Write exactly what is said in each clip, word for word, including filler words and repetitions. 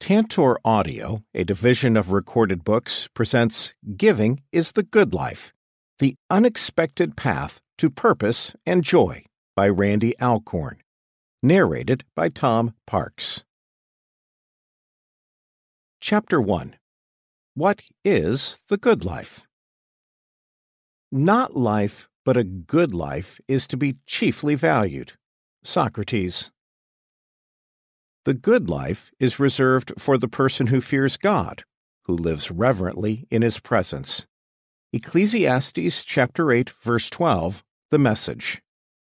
Tantor Audio, a division of Recorded Books, presents Giving is the Good Life, The Unexpected Path to Purpose and Joy by Randy Alcorn. Narrated by Tom Parks. Chapter one. What is the good life? Not life, but a good life is to be chiefly valued. Socrates. The good life is reserved for the person who fears God, who lives reverently in His presence. Ecclesiastes chapter eight, verse twelve, The Message.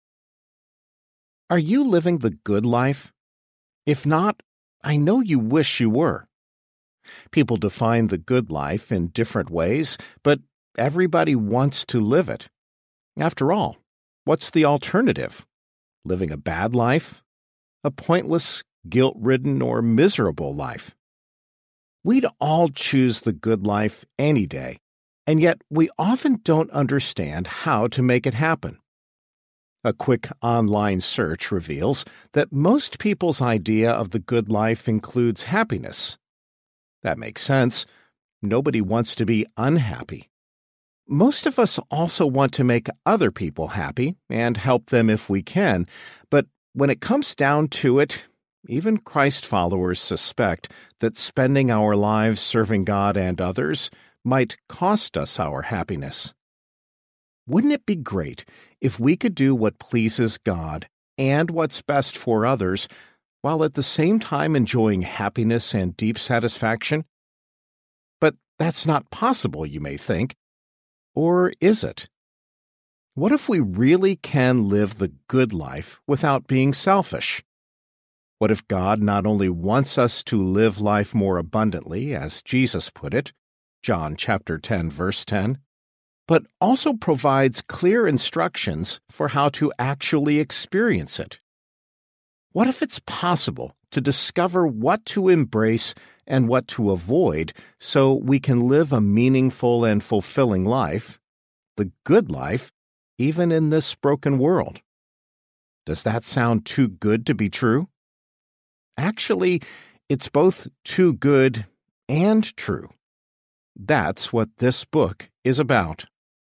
Are you living the good life? If not, I know you wish you were. People define the good life in different ways, but everybody wants to live it. After all, what's the alternative? Living a bad life? A pointless, guilt-ridden, or miserable life? We'd all choose the good life any day, and yet we often don't understand how to make it happen. A quick online search reveals that most people's idea of the good life includes happiness. That makes sense. Nobody wants to be unhappy. Most of us also want to make other people happy and help them if we can, but when it comes down to it, even Christ followers suspect that spending our lives serving God and others might cost us our happiness. Wouldn't it be great if we could do what pleases God and what's best for others, while at the same time enjoying happiness and deep satisfaction? But that's not possible, you may think. Or is it? What if we really can live the good life without being selfish? What if God not only wants us to live life more abundantly, as Jesus put it, John chapter ten, verse ten, but also provides clear instructions for how to actually experience it? What if it's possible to discover what to embrace and what to avoid so we can live a meaningful and fulfilling life, the good life, even in this broken world? Does that sound too good to be true? Actually, it's both too good and true. That's what this book is about.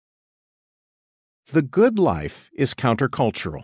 The good life is countercultural.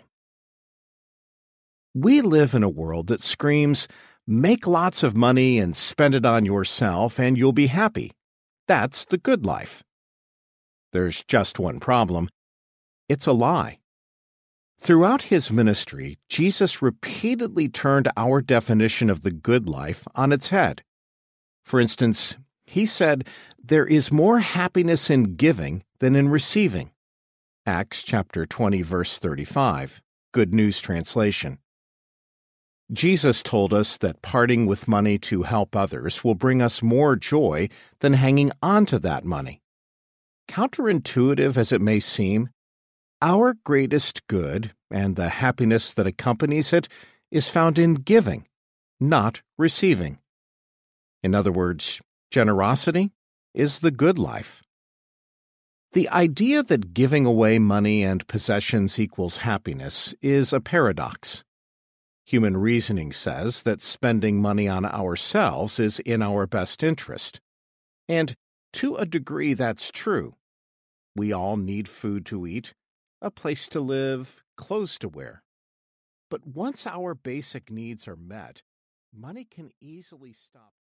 We live in a world that screams, make lots of money and spend it on yourself and you'll be happy. That's the good life. There's just one problem. It's a lie. Throughout His ministry, Jesus repeatedly turned our definition of the good life on its head. For instance, He said, there is more happiness in giving than in receiving. Acts chapter twenty, verse thirty-five, Good News Translation. Jesus told us that parting with money to help others will bring us more joy than hanging on to that money. Counterintuitive as it may seem, our greatest good, and the happiness that accompanies it, is found in giving, not receiving. In other words, generosity is the good life. The idea that giving away money and possessions equals happiness is a paradox. Human reasoning says that spending money on ourselves is in our best interest. And to a degree that's true. We all need food to eat, a place to live, clothes to wear. But once our basic needs are met, money can easily stop.